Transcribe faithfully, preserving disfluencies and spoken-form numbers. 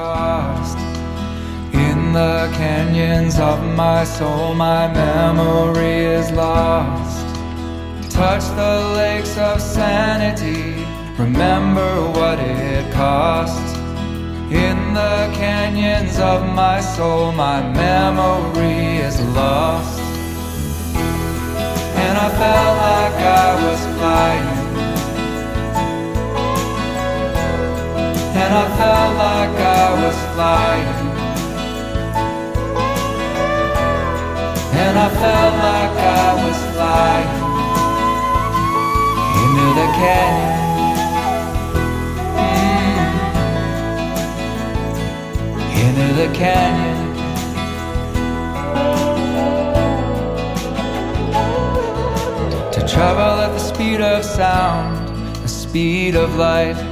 cost. In the canyons of my soul, my memory is lost. Touch the lakes of sanity, remember what it cost. In the canyons of my soul, my memory is lost. And I felt like I was flying, and I felt like I was flying, and I felt like I was flying into the canyon. Into the canyon. To travel at the speed of sound, the speed of light,